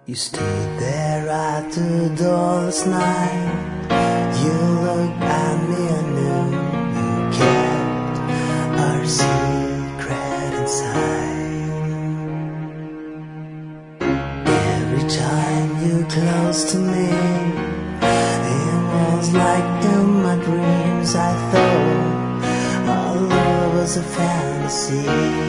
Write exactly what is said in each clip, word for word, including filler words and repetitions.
You stood there at the door last night. You looked at me and knew you kept our secret inside. Every time you close to me, it was like in my dreams I thought our love was a fantasy.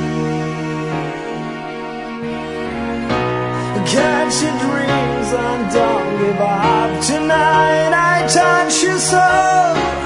Catch your dreams and don't give up. Tonight I touch you so